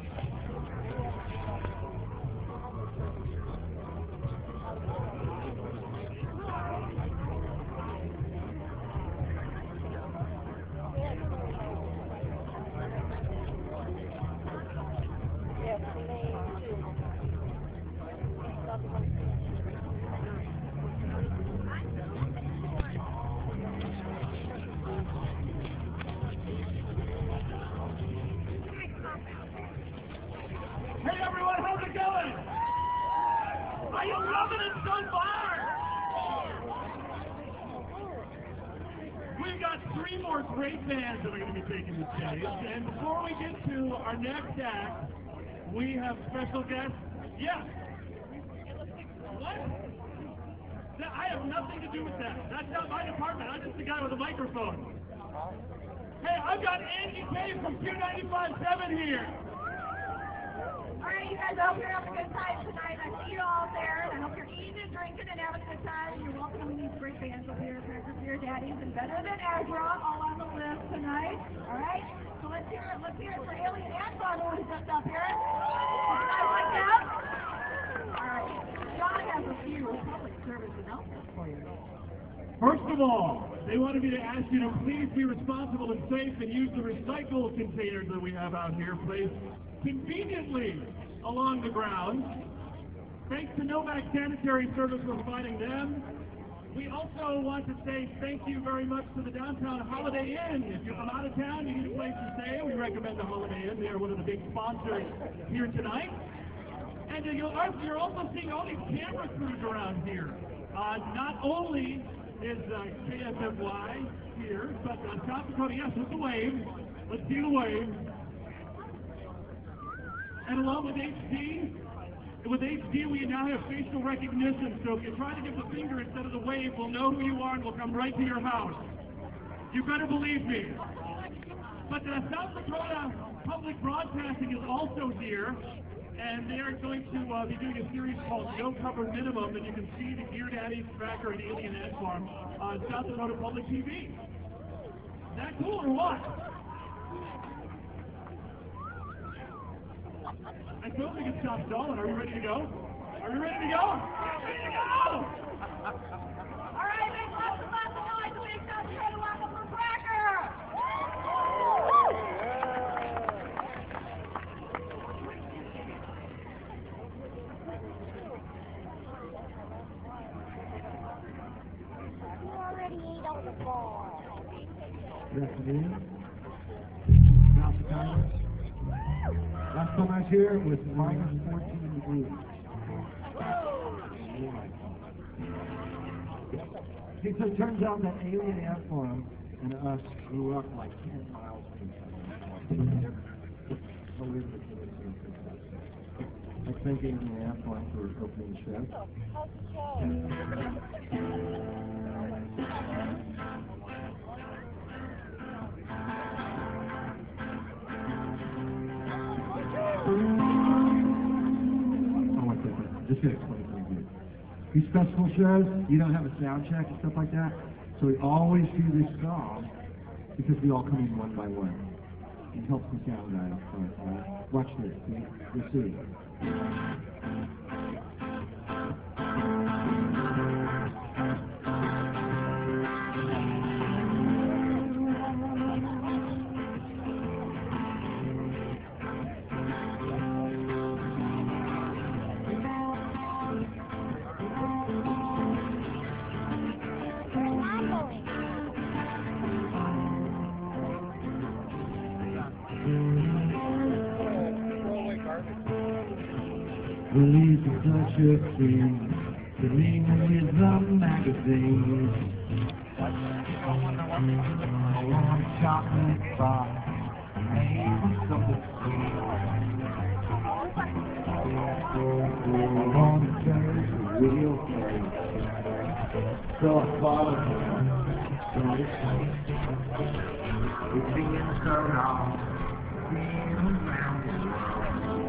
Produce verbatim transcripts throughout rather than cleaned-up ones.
Hey everyone, how's it going? Are you loving it so far? We've got three more great bands that are going to be taking the stage, and before we get to our next act, we have special guests. Yes. What? That, I have nothing to do with that. That's not my department. I'm just the guy with a microphone. Hey, I've got Angie K from Q ninety-five point seven here. Alright, you guys, I hope you're having a good time tonight. I see you all there, and I hope you're eating and drinking and having a good time. You're welcome to these great bands over here, Cracker Beer Daddies and Better Than Azra, all on the list tonight. Alright, so let's hear it. Let's hear it for Alien Ant who is just up here. You guys like that? Alright, John has a few public service announcements for you. First of all, they wanted me to ask you to please be responsible and safe and use the recycle containers that we have out here placed conveniently along the ground. Thanks to Novak Sanitary Service for providing them. We also want to say thank you very much to the Downtown Holiday Inn. If you're from out of town, you need a place to stay, we recommend the Holiday Inn. They are one of the big sponsors here tonight. And you're also seeing all these camera crews around here. Uh, not only is uh, K S M Y here, but uh, South Dakota, yes, with the wave. Let's see the wave. And along with H D, with H D we now have facial recognition, so if you try to give the finger instead of the wave, we'll know who you are and we'll come right to your house. You better believe me. But uh, South Dakota Public Broadcasting is also here, and they are going to uh, be doing a series called No Cover Minimum, and you can see the Gear Daddies, Cracker, and Alien Ant Farm on South Dakota Public T V. Is that cool or what? I don't think it's stop stalling. Are you ready to go? Are you ready to go? Ready to go! All right, make lots and lots of noise to make South Dakota welcome for Cracker! You already ate all the ball. Good afternoon. South Dakota. Last time I was here, it was minus fourteen degrees. Okay, so it turns out that Alien Ant Farm and us grew up like ten miles from each other. So we were I thank Alien Ant Farm for opening the show. Just gonna explain something. These festival shows, you don't have a sound check and stuff like that, so we always do this song because we all come in one by one. It helps the sound guy up front. Right? Watch this. You'll see. Release a touch of things, the name is the magazine. I want a chocolate bar, maybe something sweet. I want to taste the real place, so I follow her, so it's sweet. It's being so long, being around the world.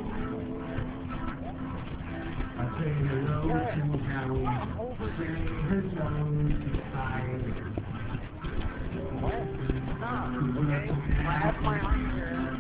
I say hello to Howie, say hello to Tyler. I have my arm here.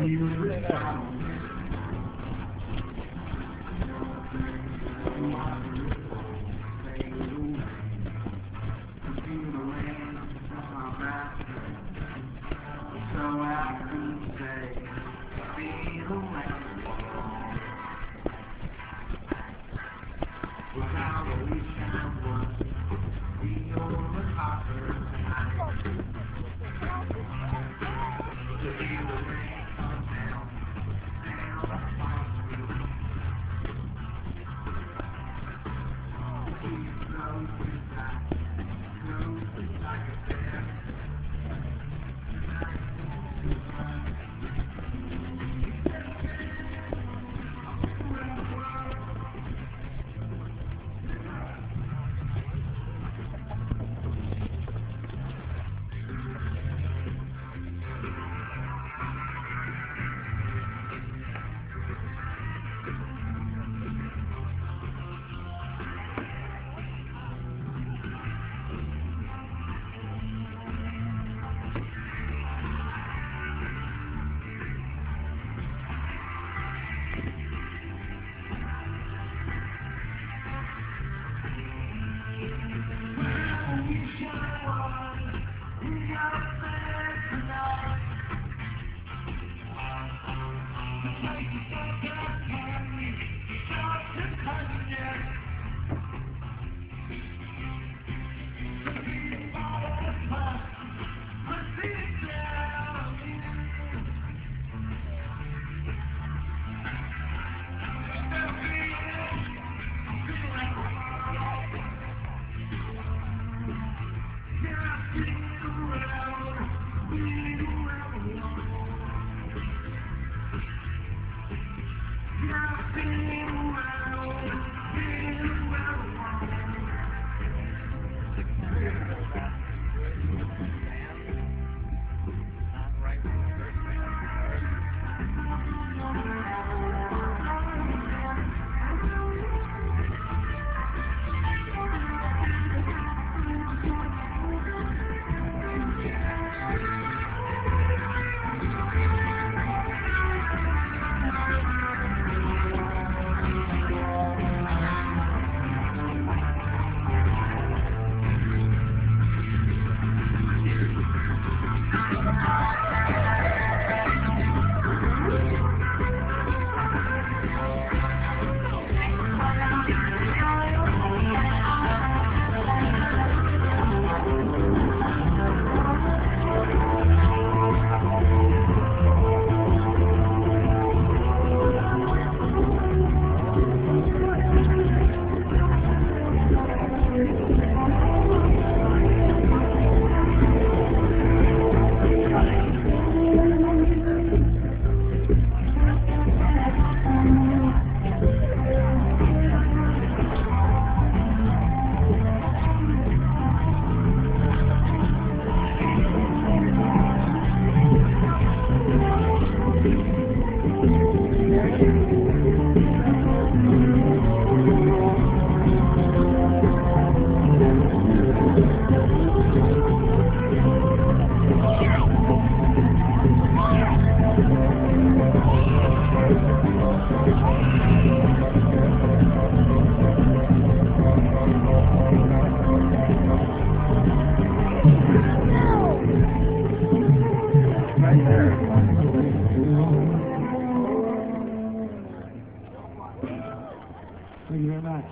Thank you very much.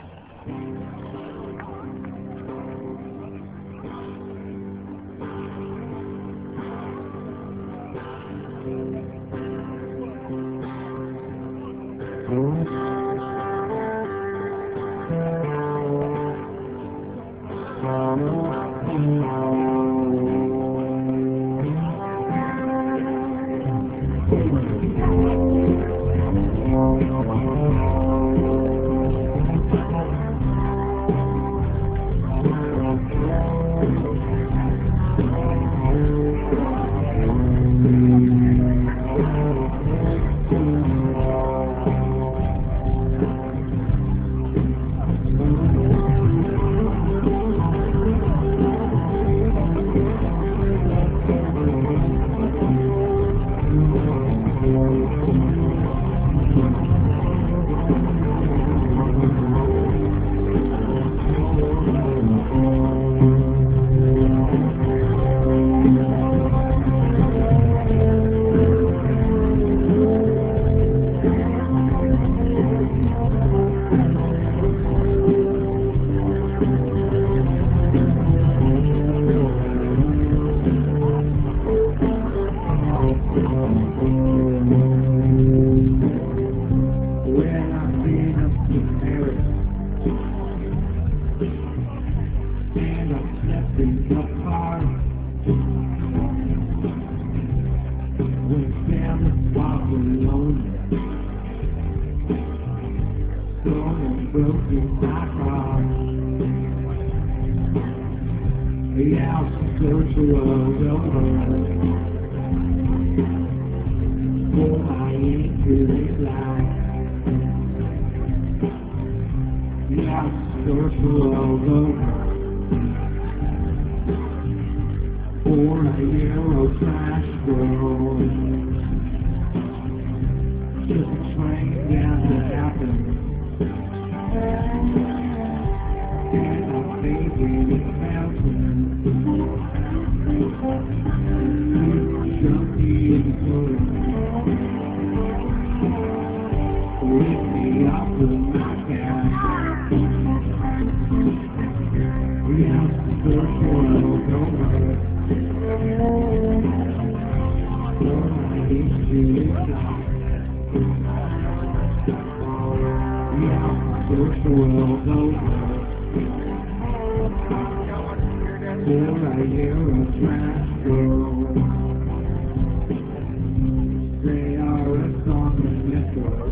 When I've been up to Paris and I've slept in the park, when family was alone, someone broke in my car. Yeah, I'll search the world over for my infinite life. Yeah, I'll search the world over for a yellow trash girl. Just a train down to happen. And I'm thinking it's mountain. Junkie in the lift me up with my cat. We have to search for a over. For my history is gone. We have to search for a over. For I hear a trash girl. They are us on the metro.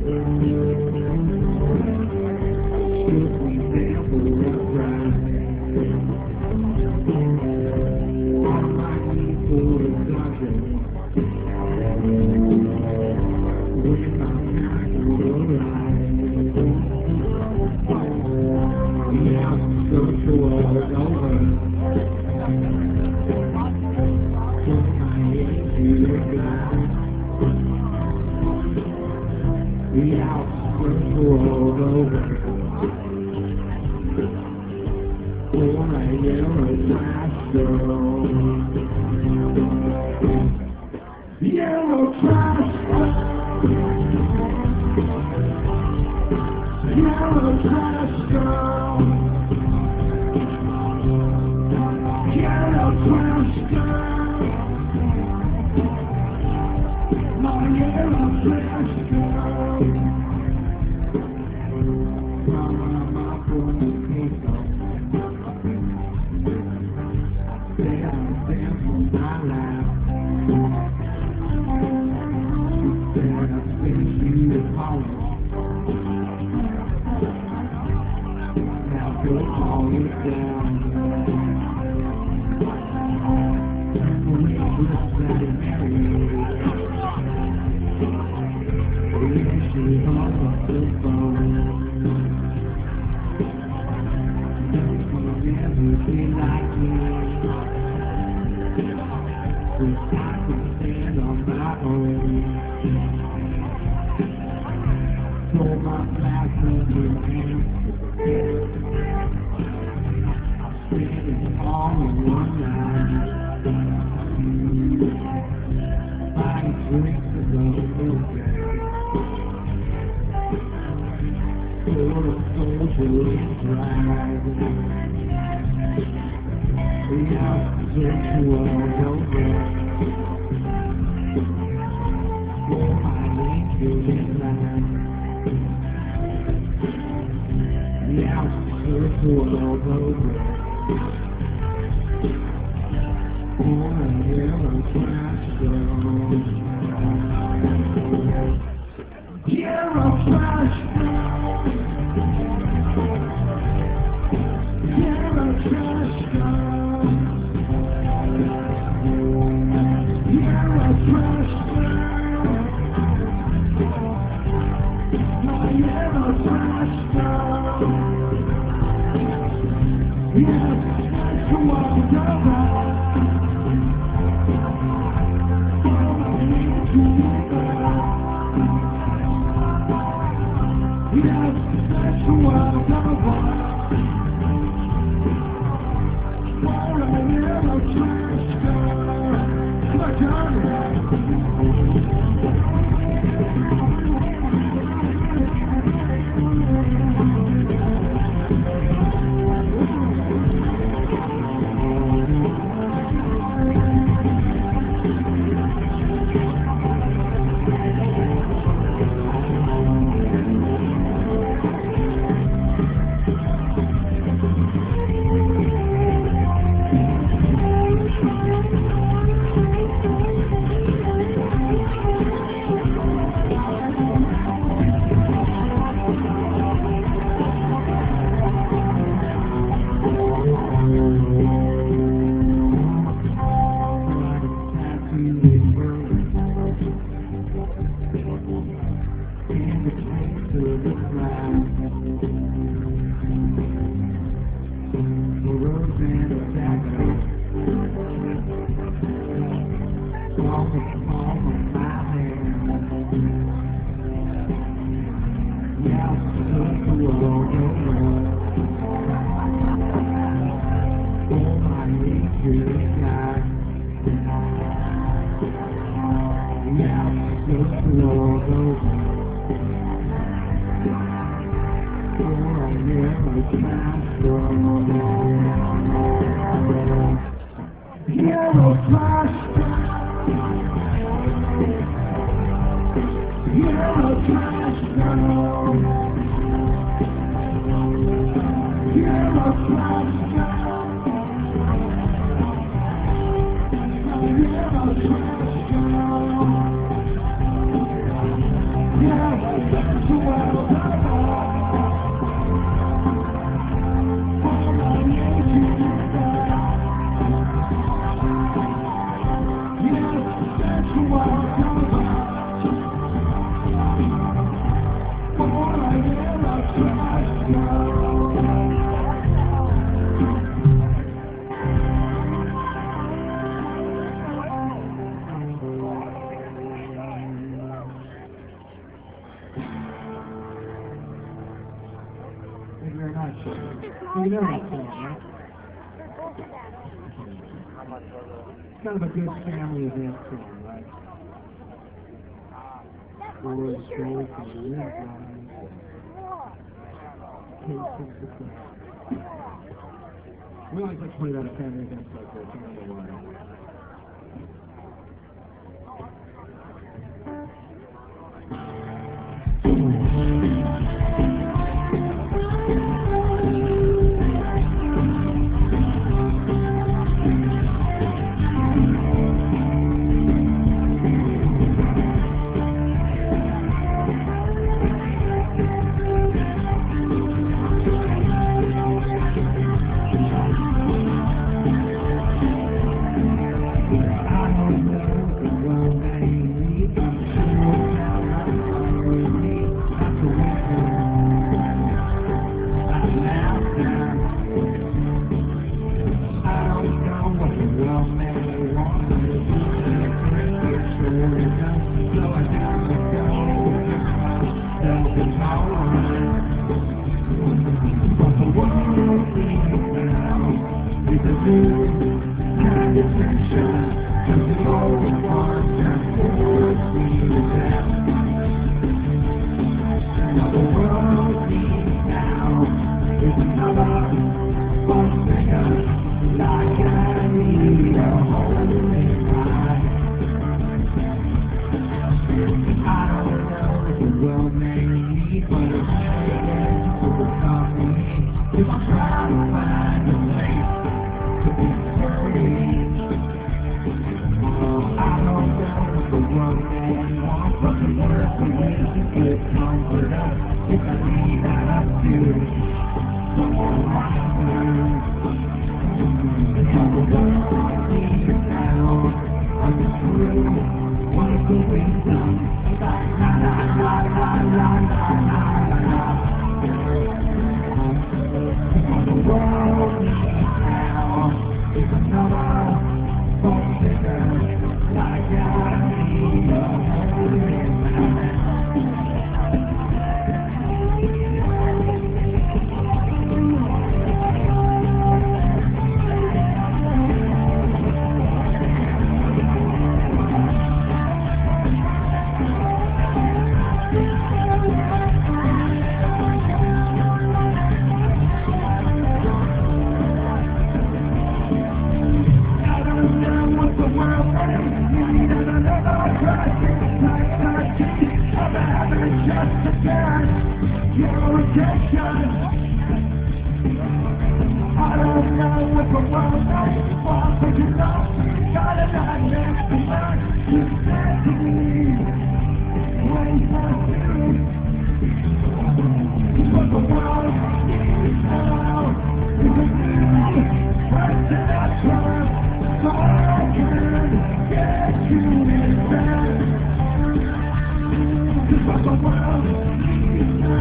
Shoot me down for a ride. On my knees for a doctor. With my parents will ride. Yeah, so to all over. We out search the world over for a yellow trash girl. Yellow trash girl. Yellow trash girl. Yellow trash girl. My yellow trash girl. the ground. The rose and the dagger. On the palm of my hand. Yeah, I'm still too alone. Oh, my nature God. Yeah, I'm still too alone. Oh, I never tried from. Hero flash. Hero flash now. Hero flash now. Hero flash now. Yeah, that's the world I want. All I need is that. Yeah, that's the world I want. Thank you very much. You know that song, right? It's kind of a good family event song, right? Boys, girls, and the red line. Case of the We always like to play that at family events like this. I don't know why. Just like the world needs now.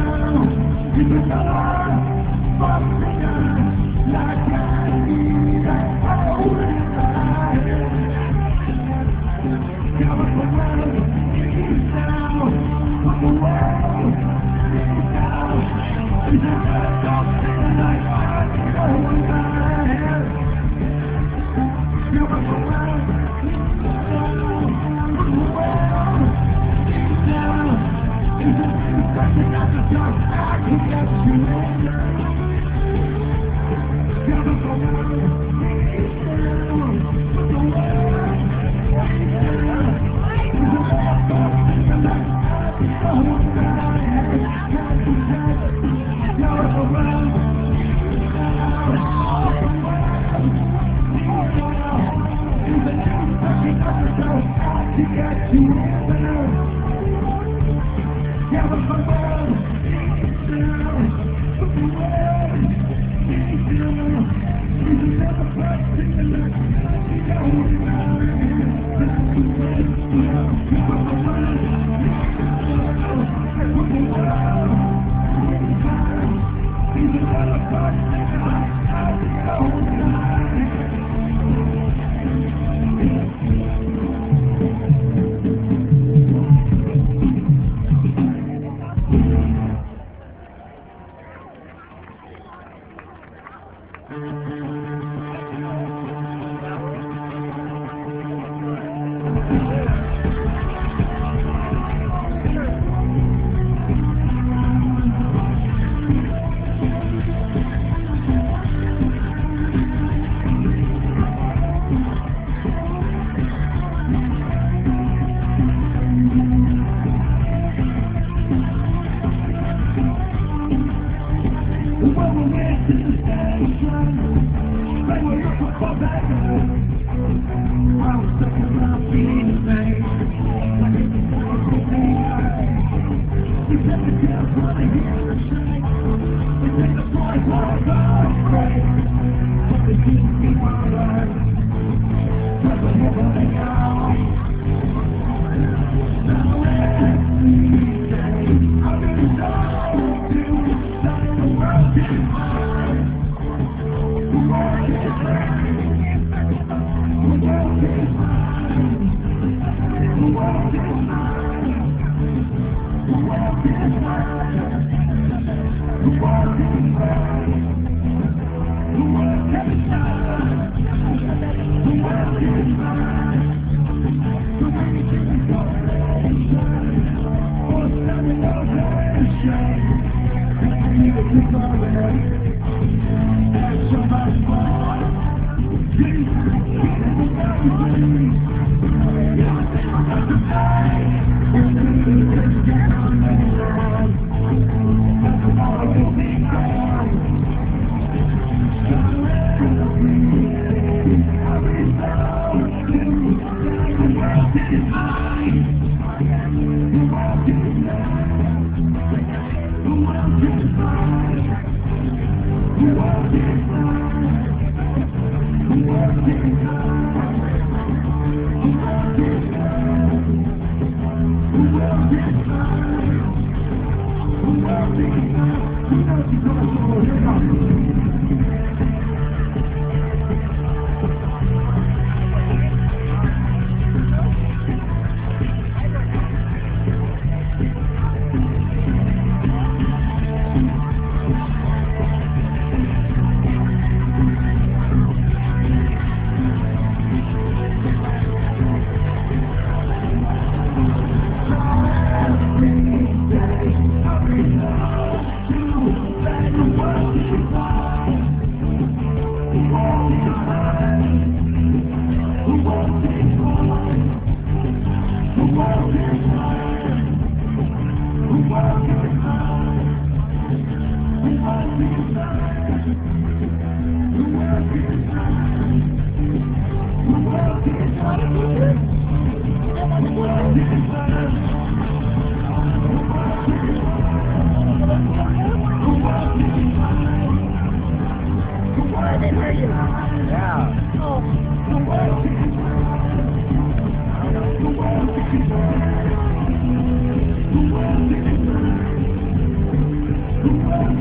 The world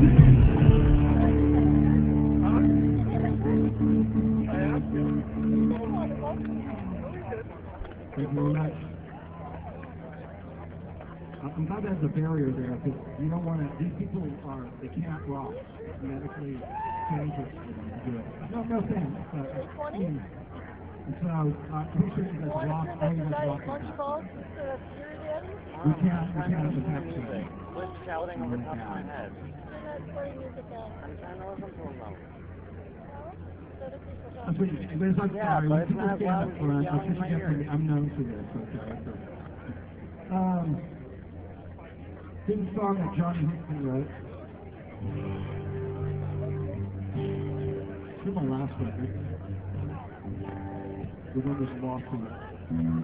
Thank you very much. I'm glad there's a barrier there because you don't want to, these people are, they can't rock. Medically dangerous for them to do it. No, no thanks. Uh, mm. And so, uh, pretty sure you guys rock, all you guys rock. We can't, we can't have the tax music. Quit shouting over top of my head. I'm trying to listen to them. That's what you, but it's, I'm Yeah, sorry, but when it's people not stand loud up as front, you're I yelling in should my get from, ear. I'm known for this, okay? So, um, this is a song that Johnny Hickman wrote. This is my last record. The one that's lost in it.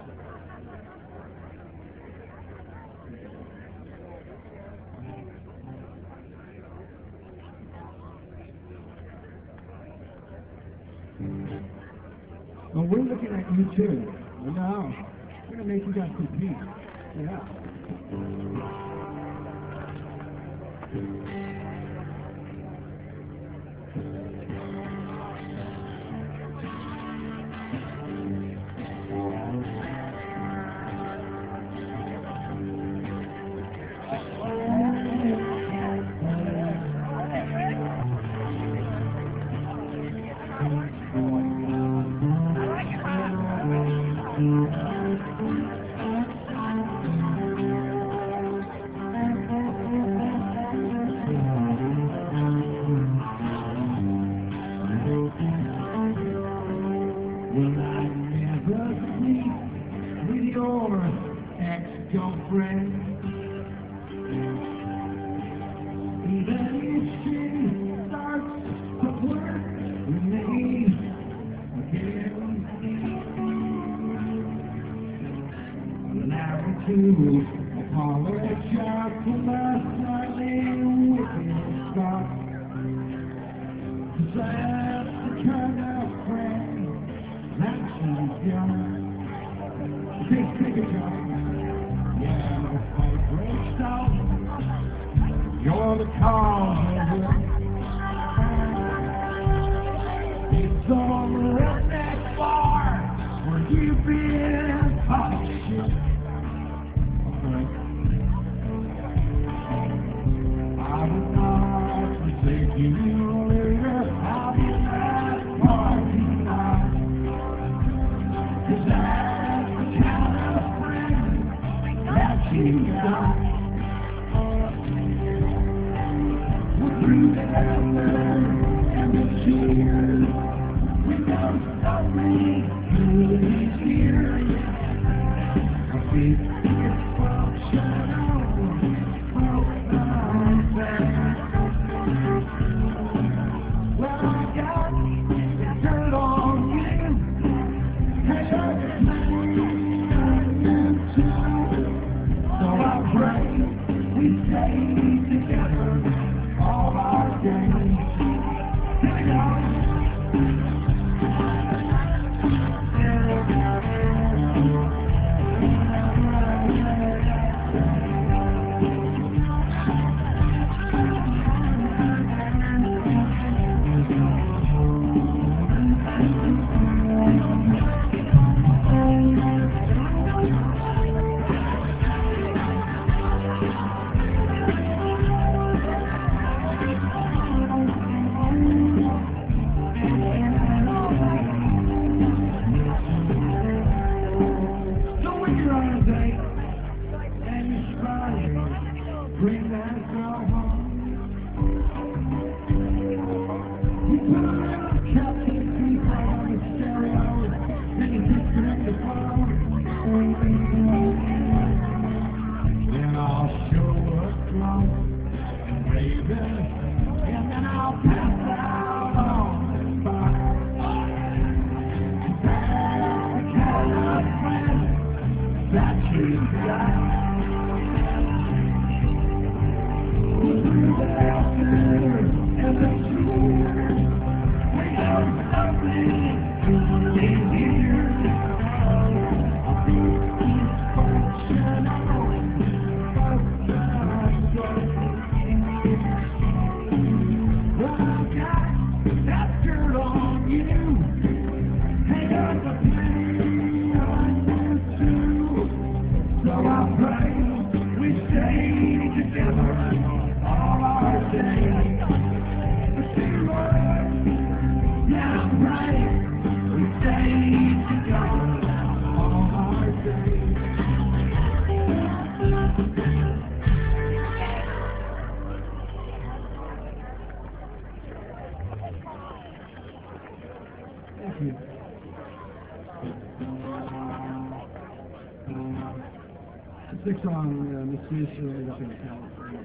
Well, we're looking at you too. I know. We're going to make you guys compete. Yeah. You're the cause of it. It's on the redneck bar where you've been popping shit. I would not forsake you later. I'll be that party tonight. 'Cause that's the kind of friend that you got. Through the effort and the tears, we don't stop me through these years. I see it's function on my back. Well, I got the dirt on you, and everything I can too. So I pray we stay together. All our days. Here we go. Bring that girl home. You put her in a captain seat right on the stereo, then you disconnect the phone. Then I'll show her drunk and raving, and then I'll pass out on the spot. That's the kind of friend that you got. So I pray we stay together all our days. Yeah, I pray we stay together all our days. Thank you. The sixth song, uh, Mysterious ended up in California.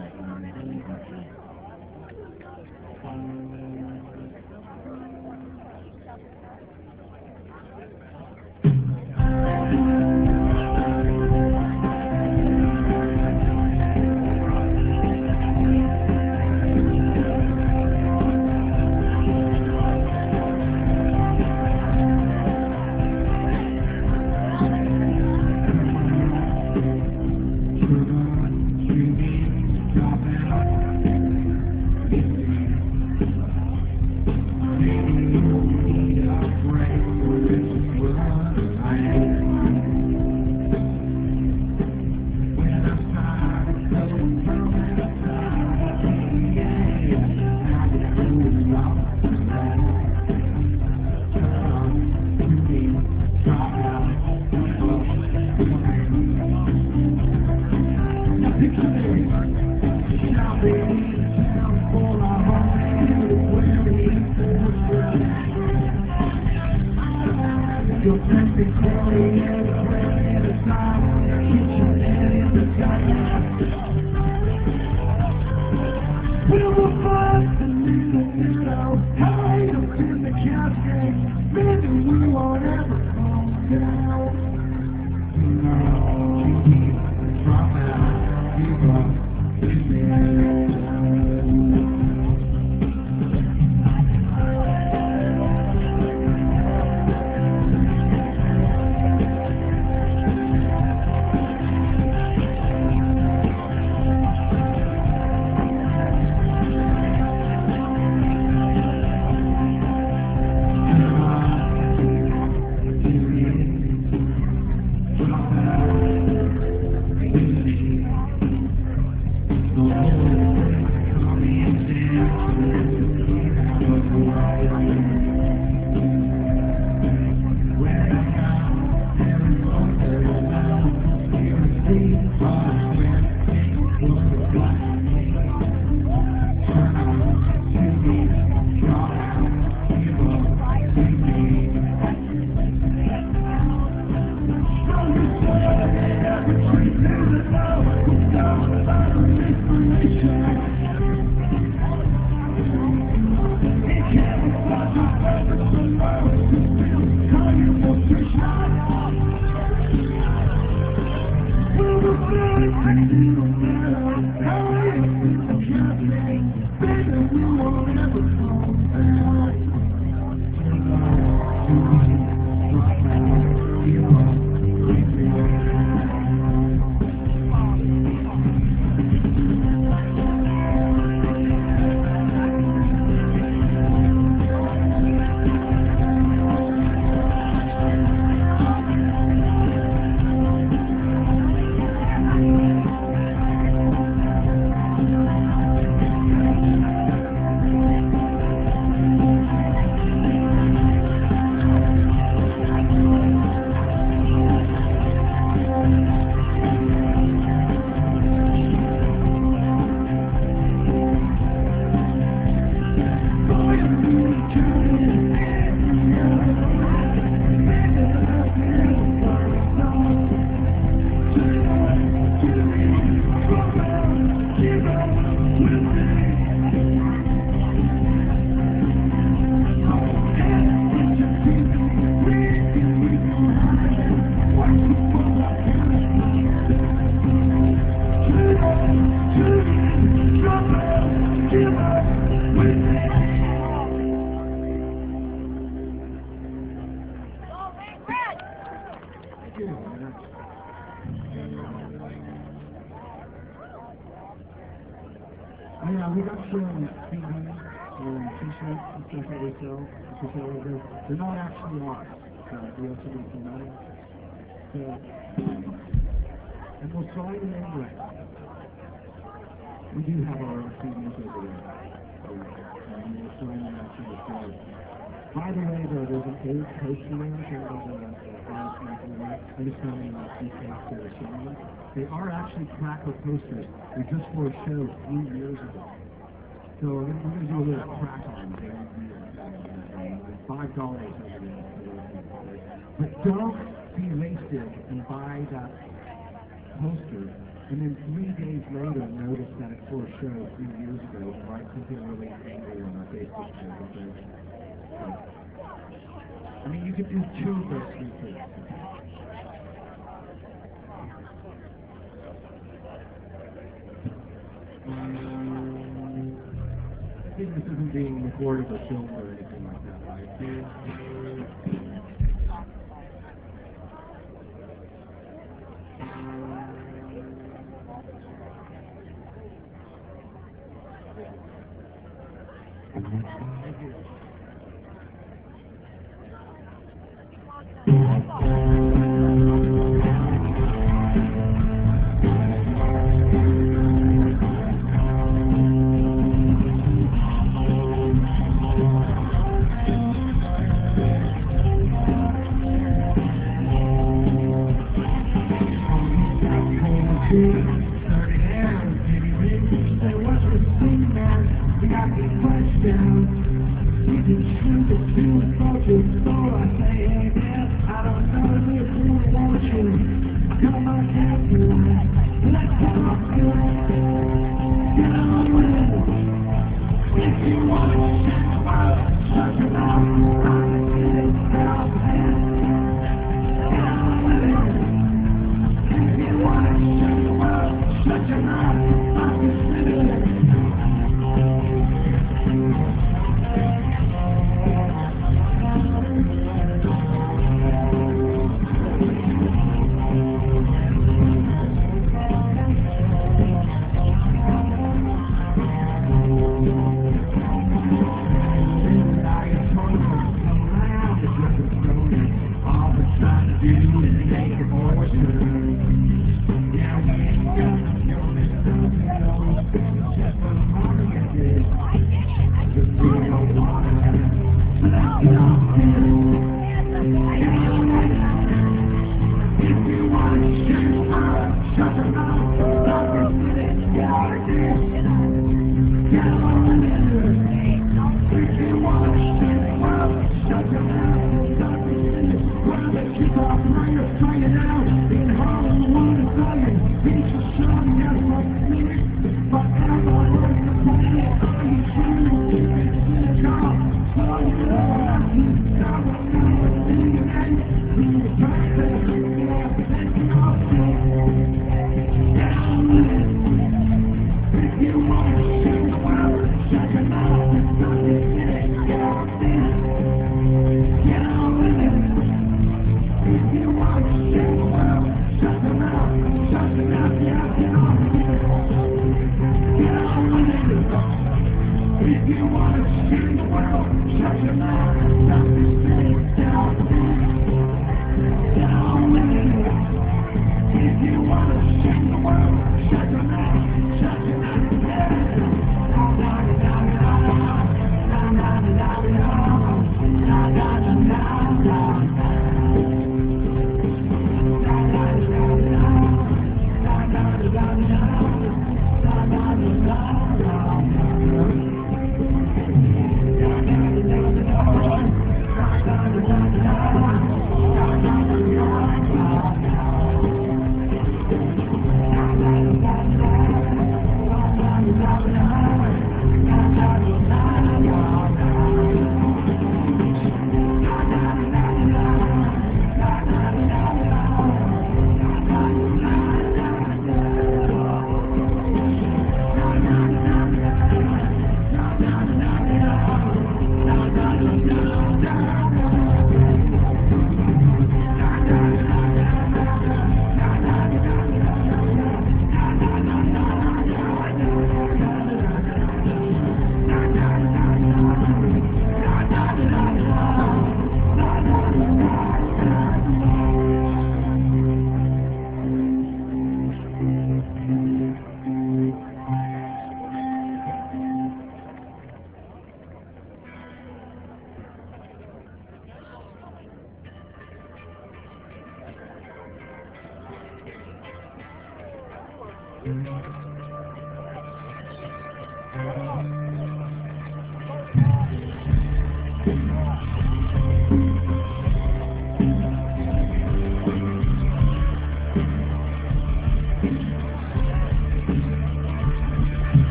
Yeah, we got some speed hunters and t-shirts and stuff that we sell. We sell over there. They're not actually ours. So we also need some money. So We'll slide it in right. We do have our own C Ds over there. And we'll slide it out to the side. By the way, though, there's an old poster there from the last night. I just found it in the C case they were showing me. They are actually cracker posters. They're just for a show a few years ago. So we're going to do a little crack on them. Five dollars over there. But don't be wasted and buy that poster, and then three days later notice that it's for a show a few years ago and write something really angry on our Facebook page. I mean, you could do two of those three things. I think this isn't being recorded or filmed or anything like that, right? Thank you. Thank you.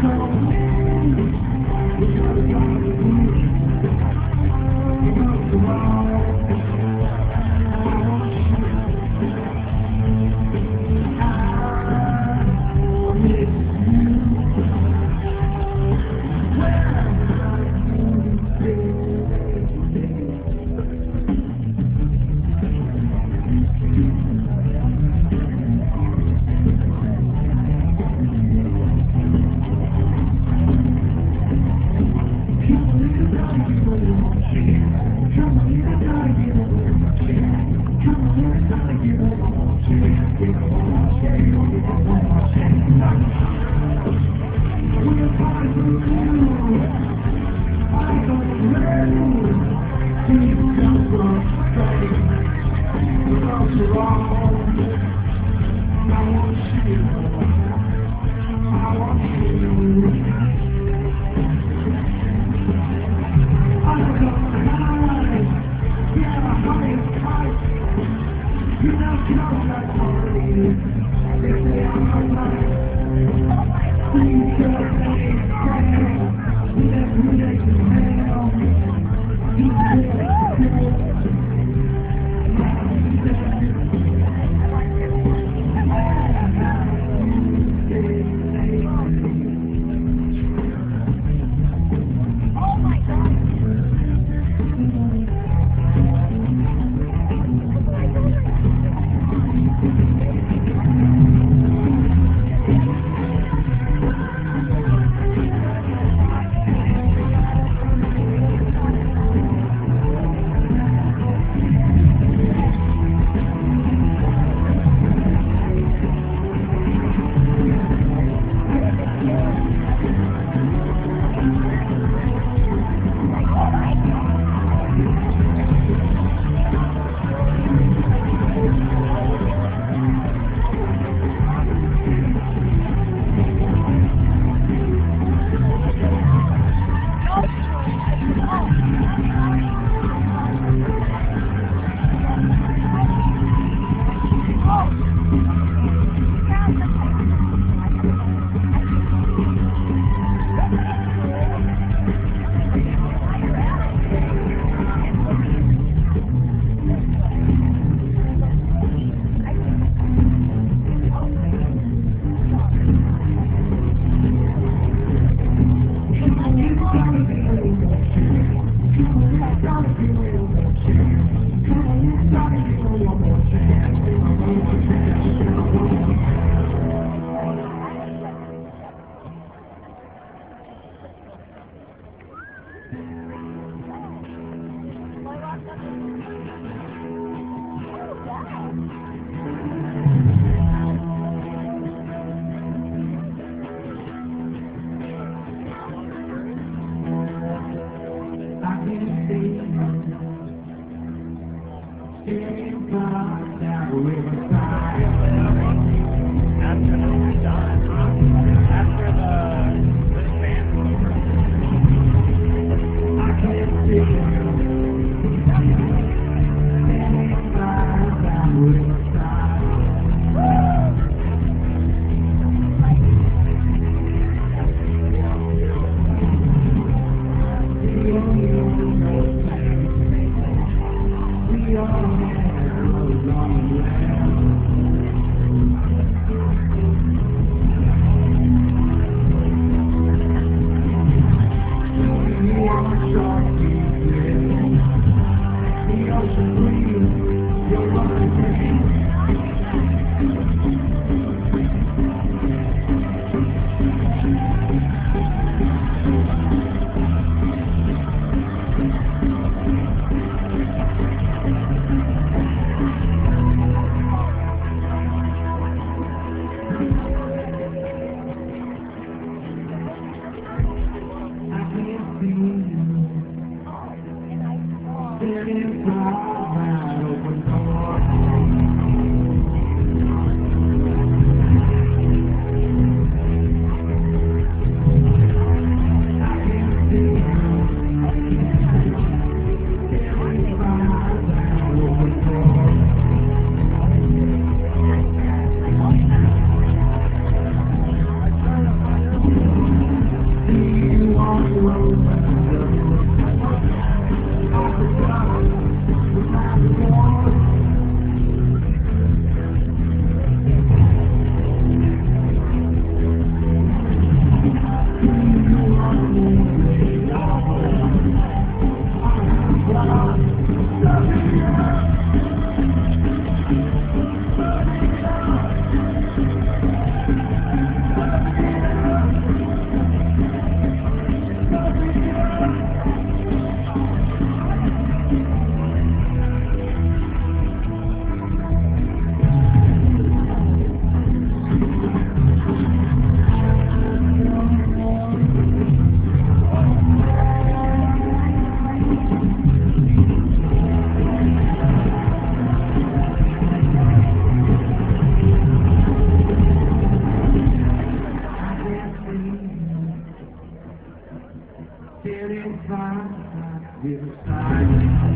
Thank you. Everything's fine, we're silent.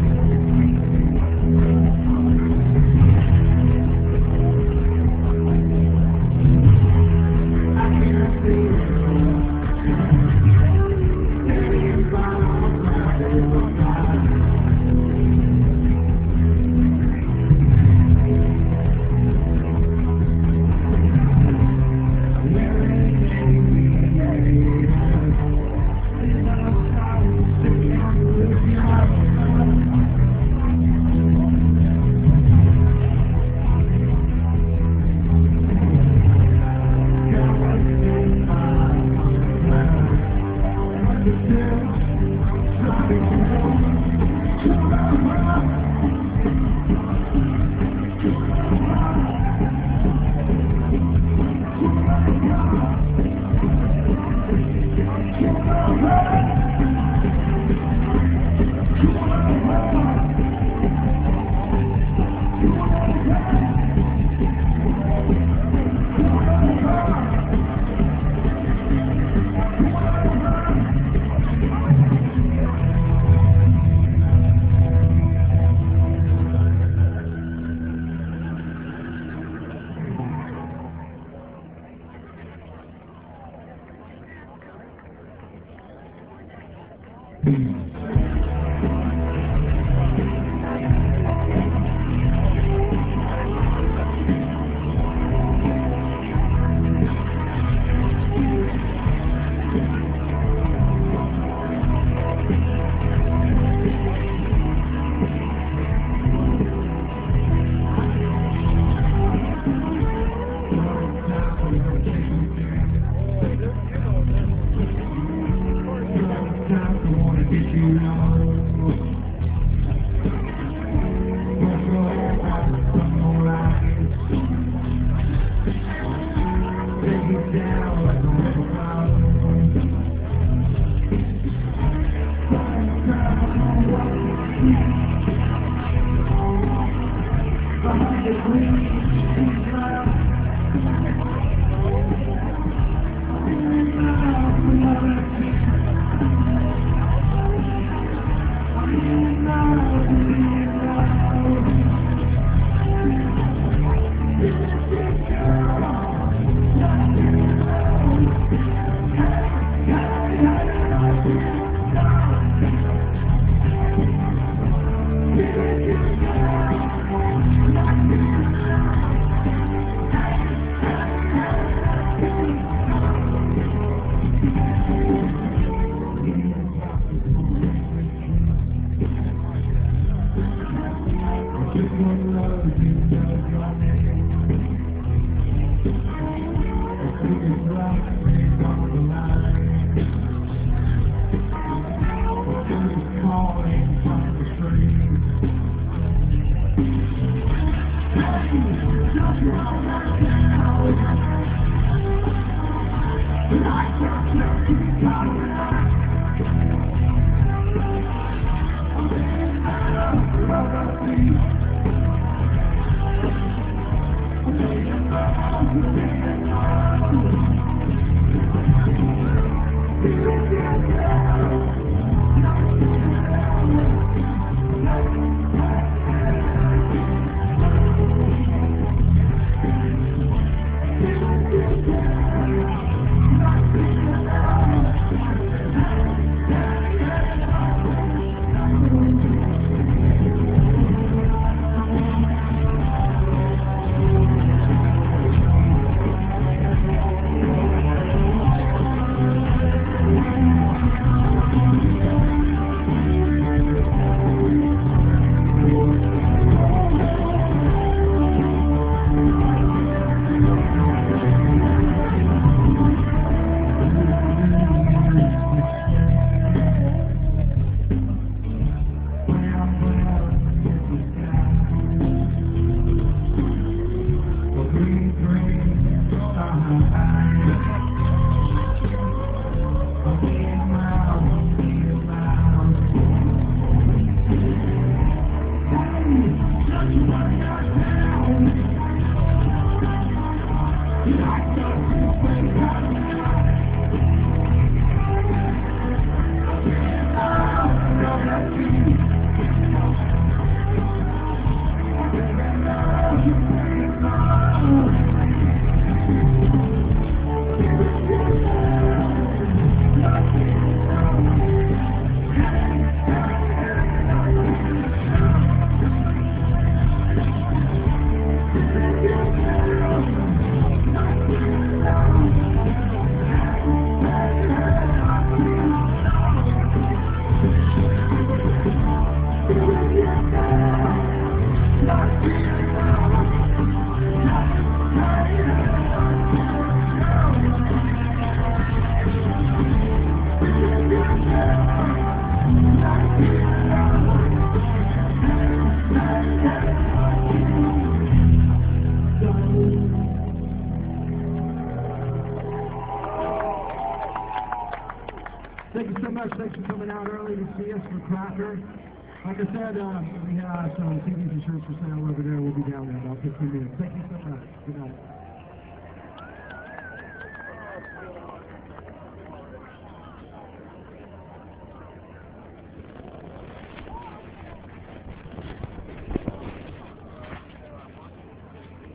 Thank you. Thank you so much. Thanks for coming out early to see us for Cracker. Like I said, uh, we have some T Vs and shirts for sale over there. We'll be down there in about fifteen minutes. Thank you so much. Good night.